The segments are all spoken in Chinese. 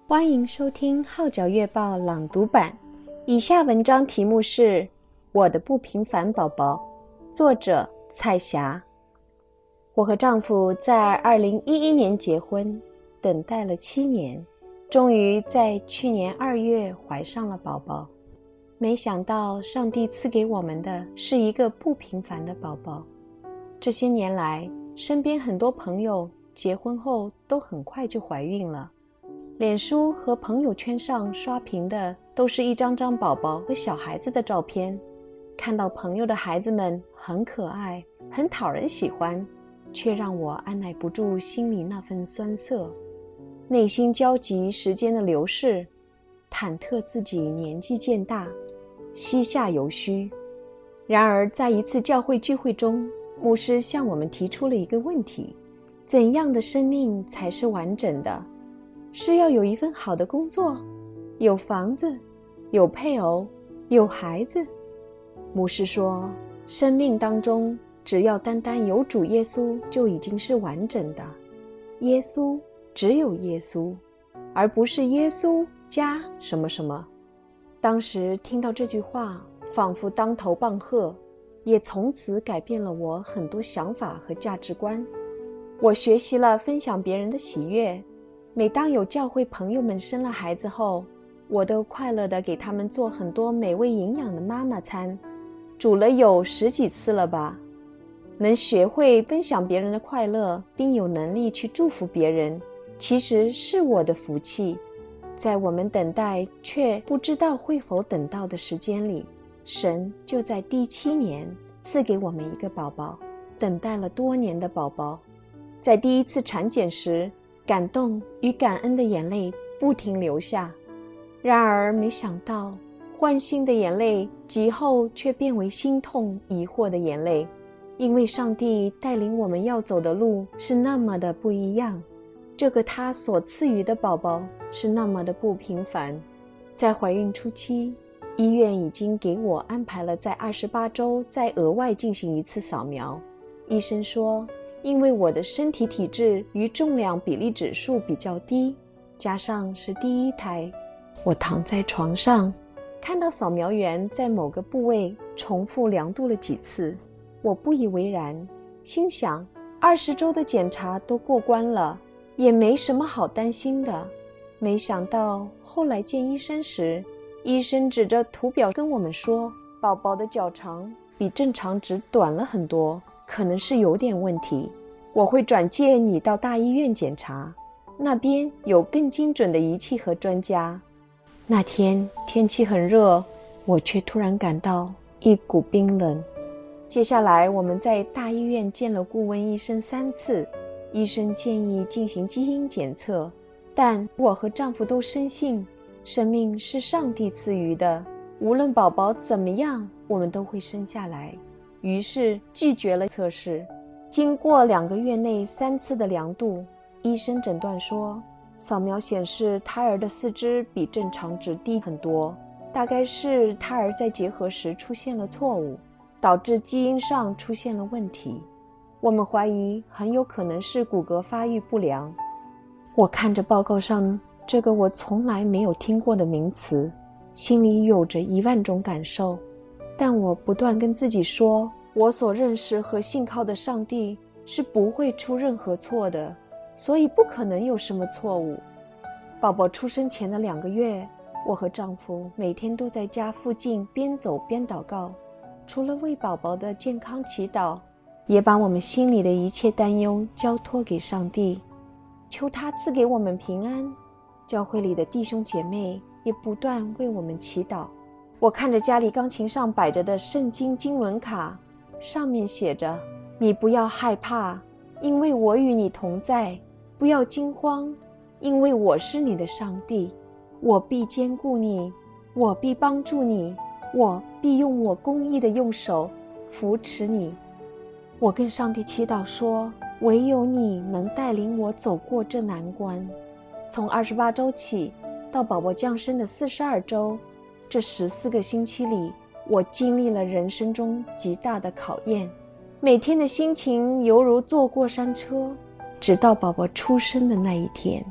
欢迎收听号角月报朗读版。以下文章题目是《我的不平凡宝宝》，作者蔡霞。我和丈夫在2011年结婚，等待了7年，终于在去年2月怀上了宝宝。没想到上帝赐给我们的是一个不平凡的宝宝。这些年来，身边很多朋友结婚后都很快就怀孕了。脸书和朋友圈上刷屏的都是一张张宝宝和小孩子的照片，看到朋友的孩子们很可爱，很讨人喜欢，却让我按捺不住心里那份酸涩，内心焦急时间的流逝，忐忑自己年纪渐大，膝下犹虚。然而在一次教会聚会中，牧师向我们提出了一个问题：怎样的生命才是完整的？是要有一份好的工作，有房子，有配偶，有孩子。牧师说，生命当中只要单单有主耶稣就已经是完整的。耶稣，只有耶稣，而不是耶稣加什么什么。当时听到这句话，仿佛当头棒喝，也从此改变了我很多想法和价值观。我学习了分享别人的喜悦，每当有教会朋友们生了孩子后，我都快乐地给他们做很多美味营养的妈妈餐，煮了有10几次了吧。能学会分享别人的快乐，并有能力去祝福别人，其实是我的福气。在我们等待却不知道会否等到的时间里，神就在第7年赐给我们一个宝宝，等待了多年的宝宝。在第一次产检时，感动与感恩的眼泪不停流下，然而没想到欢欣的眼泪及后却变为心痛疑惑的眼泪，因为上帝带领我们要走的路是那么的不一样，这个他所赐予的宝宝是那么的不平凡。在怀孕初期，医院已经给我安排了在28周再额外进行一次扫描。医生说，因为我的身体体质与重量比例指数比较低，加上是第一胎，我躺在床上，看到扫描员在某个部位重复量度了几次，我不以为然，心想20周的检查都过关了，也没什么好担心的。没想到后来见医生时，医生指着图表跟我们说，宝宝的脚长比正常值短了很多，可能是有点问题，我会转介你到大医院检查，那边有更精准的仪器和专家。那天天气很热，我却突然感到一股冰冷。接下来我们在大医院见了顾问医生3次，医生建议进行基因检测，但我和丈夫都深信生命是上帝赐予的，无论宝宝怎么样，我们都会生下来，于是拒绝了测试。经过2个月内3次的量度，医生诊断说，扫描显示胎儿的四肢比正常值低很多，大概是胎儿在结合时出现了错误，导致基因上出现了问题。我们怀疑很有可能是骨骼发育不良。我看着报告上这个我从来没有听过的名词，心里有着1万种感受，但我不断跟自己说，我所认识和信靠的上帝是不会出任何错的，所以不可能有什么错误。宝宝出生前的2个月，我和丈夫每天都在家附近边走边祷告，除了为宝宝的健康祈祷，也把我们心里的一切担忧交托给上帝，求他赐给我们平安。教会里的弟兄姐妹也不断为我们祈祷。我看着家里钢琴上摆着的圣经经文卡，上面写着，你不要害怕，因为我与你同在，不要惊慌，因为我是你的上帝，我必坚固你，我必帮助你，我必用我公义的右手扶持你。我跟上帝祈祷说，唯有你能带领我走过这难关。从28周起到宝宝降生的42周，这14个星期里，我经历了人生中极大的考验，每天的心情犹如坐过山车，直到宝宝出生的那一天。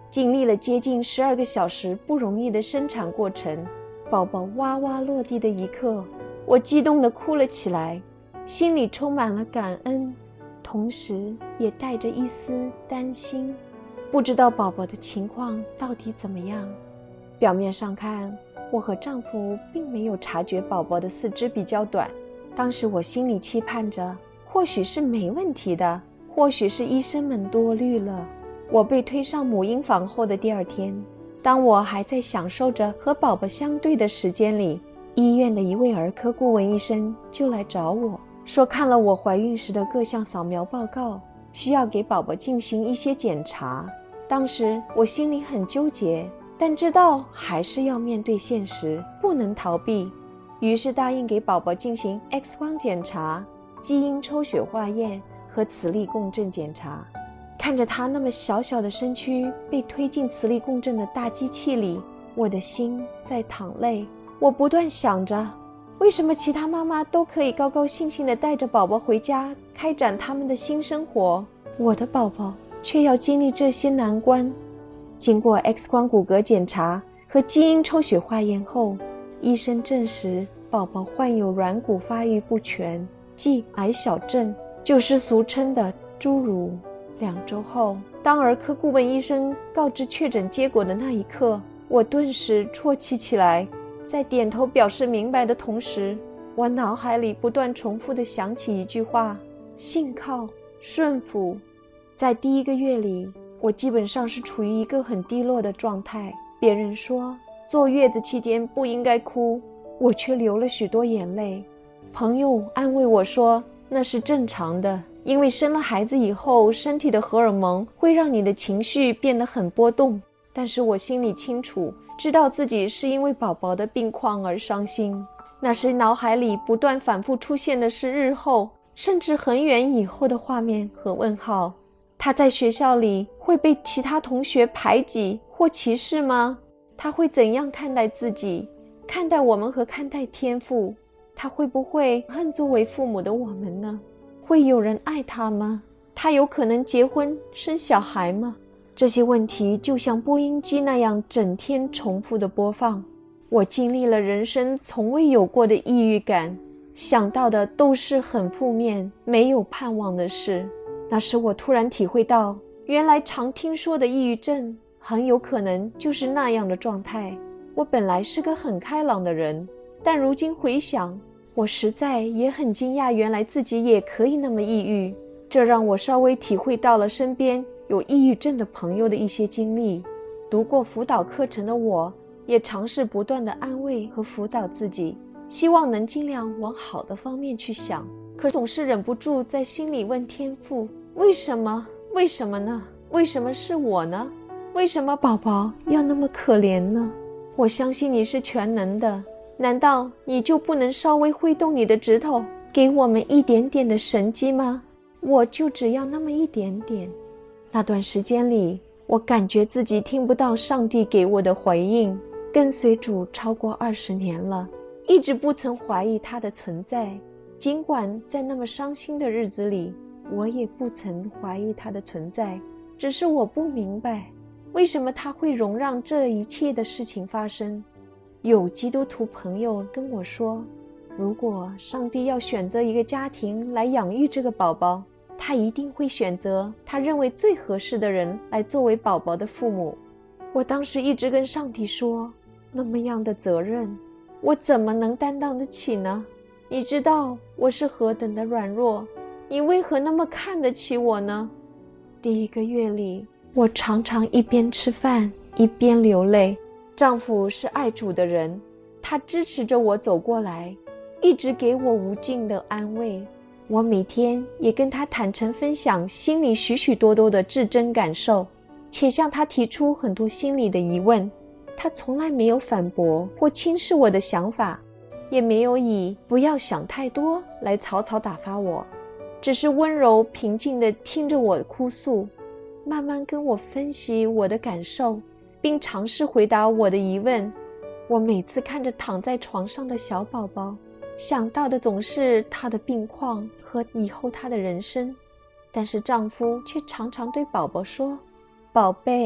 经历了接近12个小时不容易的生产过程，宝宝哇哇落地的一刻，我激动地哭了起来，心里充满了感恩，同时也带着一丝担心，不知道宝宝的情况到底怎么样。表面上看，我和丈夫并没有察觉宝宝的四肢比较短，当时我心里期盼着，或许是没问题的，或许是医生们多虑了。我被推上母婴房后的第二天，当我还在享受着和宝宝相对的时间里，医院的一位儿科顾问医生就来找我，说看了我怀孕时的各项扫描报告，需要给宝宝进行一些检查。当时我心里很纠结，但知道还是要面对现实，不能逃避，于是答应给宝宝进行 X 光检查、基因抽血化验和磁力共振检查。看着他那么小小的身躯被推进磁力共振的大机器里，我的心在淌泪。我不断想着，为什么其他妈妈都可以高高兴兴地带着宝宝回家开展他们的新生活，我的宝宝却要经历这些难关。经过 X 光骨骼检查和基因抽血化验后，医生证实宝宝患有软骨发育不全，即矮小症，就是俗称的侏儒。2周后，当儿科顾问医生告知确诊结果的那一刻，我顿时啜泣起来。在点头表示明白的同时，我脑海里不断重复地想起一句话：信靠，顺服。在第1个月里，我基本上是处于一个很低落的状态。别人说坐月子期间不应该哭，我却流了许多眼泪。朋友安慰我说那是正常的，因为生了孩子以后，身体的荷尔蒙会让你的情绪变得很波动。但是我心里清楚，知道自己是因为宝宝的病况而伤心。那时脑海里不断反复出现的是日后，甚至很远以后的画面和问号。他在学校里会被其他同学排挤或歧视吗？他会怎样看待自己，看待我们和看待天父？他会不会恨作为父母的我们呢？会有人爱他吗？他有可能结婚生小孩吗？这些问题就像播音机那样整天重复的播放。我经历了人生从未有过的抑郁感，想到的都是很负面、没有盼望的事。那时我突然体会到，原来常听说的抑郁症很有可能就是那样的状态。我本来是个很开朗的人，但如今回想，我实在也很惊讶，原来自己也可以那么抑郁。这让我稍微体会到了身边有抑郁症的朋友的一些经历。读过辅导课程的我，也尝试不断地安慰和辅导自己，希望能尽量往好的方面去想，可总是忍不住在心里问天父，为什么？为什么呢？为什么是我呢？为什么宝宝要那么可怜呢？我相信你是全能的，难道你就不能稍微挥动你的指头，给我们一点点的神迹吗？我就只要那么一点点。那段时间里，我感觉自己听不到上帝给我的回应。跟随主超过20年了，一直不曾怀疑他的存在，尽管在那么伤心的日子里，我也不曾怀疑他的存在，只是我不明白为什么他会容让这一切的事情发生。有基督徒朋友跟我说，如果上帝要选择一个家庭来养育这个宝宝，他一定会选择他认为最合适的人来作为宝宝的父母。我当时一直跟上帝说，那么样的责任，我怎么能担当得起呢？你知道我是何等的软弱，你为何那么看得起我呢？第1个月里，我常常一边吃饭一边流泪。丈夫是爱主的人，他支持着我走过来，一直给我无尽的安慰。我每天也跟他坦诚分享心里许许多多的至真感受，且向他提出很多心里的疑问。他从来没有反驳或轻视我的想法，也没有以不要想太多来草草打发我，只是温柔平静地听着我哭诉，慢慢跟我分析我的感受，并尝试回答我的疑问。我每次看着躺在床上的小宝宝，想到的总是他的病况和以后他的人生，但是丈夫却常常对宝宝说，宝贝，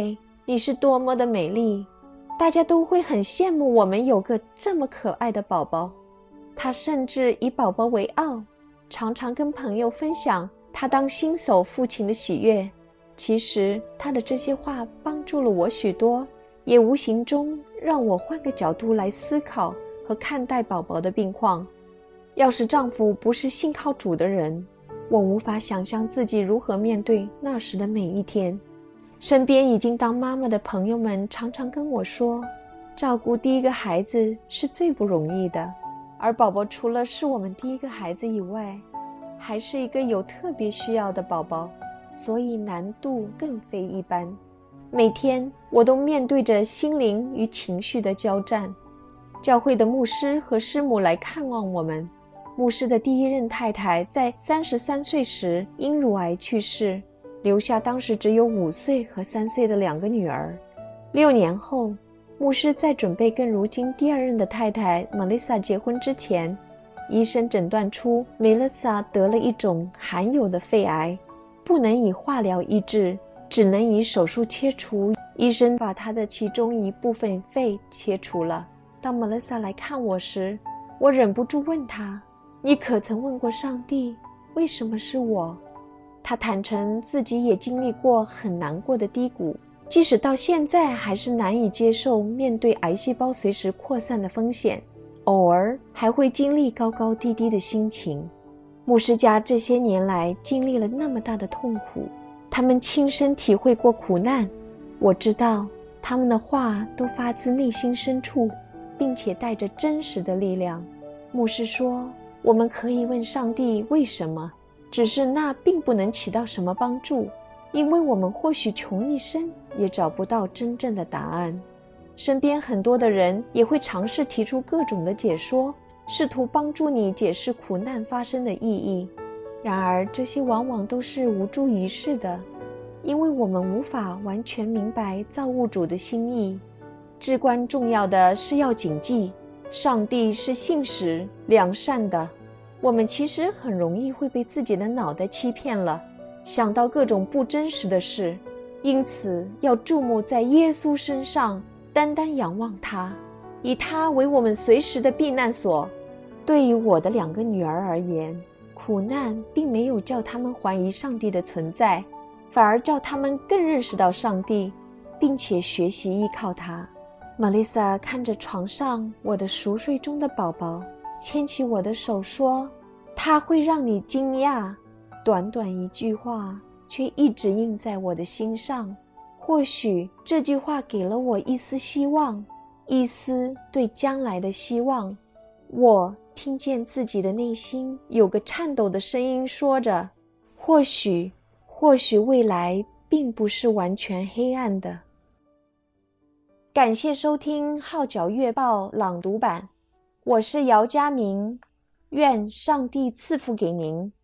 你是多么的美丽，大家都会很羡慕我们有个这么可爱的宝宝。他甚至以宝宝为傲，常常跟朋友分享他当新手父亲的喜悦。其实他的这些话帮助了我许多，也无形中让我换个角度来思考和看待宝宝的病况。要是丈夫不是信靠主的人，我无法想象自己如何面对那时的每一天。身边已经当妈妈的朋友们常常跟我说，照顾第一个孩子是最不容易的，而宝宝除了是我们第一个孩子以外，还是一个有特别需要的宝宝，所以难度更非一般。每天我都面对着心灵与情绪的交战。教会的牧师和师母来看望我们。牧师的第一任太太在33岁时因乳癌去世，留下当时只有5岁和3岁的2个女儿。6年后，牧师在准备跟如今第2任的太太 Melissa 结婚之前，医生诊断出 Melissa 得了一种罕有的肺癌，不能以化疗医治，只能以手术切除。医生把她的其中一部分肺切除了。当 Melissa 来看我时，我忍不住问她，你可曾问过上帝，为什么是我？她坦诚自己也经历过很难过的低谷，即使到现在还是难以接受面对癌细胞随时扩散的风险，偶尔还会经历高高低低的心情。牧师家这些年来经历了那么大的痛苦，他们亲身体会过苦难，我知道他们的话都发自内心深处，并且带着真实的力量。牧师说，我们可以问上帝为什么，只是那并不能起到什么帮助，因为我们或许穷一生也找不到真正的答案。身边很多的人也会尝试提出各种的解说，试图帮助你解释苦难发生的意义。然而这些往往都是无济于事的，因为我们无法完全明白造物主的心意。至关重要的是要谨记，上帝是信实良善的。我们其实很容易会被自己的脑袋欺骗了，想到各种不真实的事，因此要注目在耶稣身上，单单仰望他，以他为我们随时的避难所。对于我的2个女儿而言，苦难并没有叫他们怀疑上帝的存在，反而叫他们更认识到上帝，并且学习依靠他。Melissa 看着床上我的熟睡中的宝宝，牵起我的手说，他会让你惊讶。短短一句话，却一直印在我的心上。或许这句话给了我一丝希望，一丝对将来的希望。我听见自己的内心有个颤抖的声音说着，或许未来并不是完全黑暗的。感谢收听号角月报朗读版，我是姚嘉明，愿上帝赐福给您。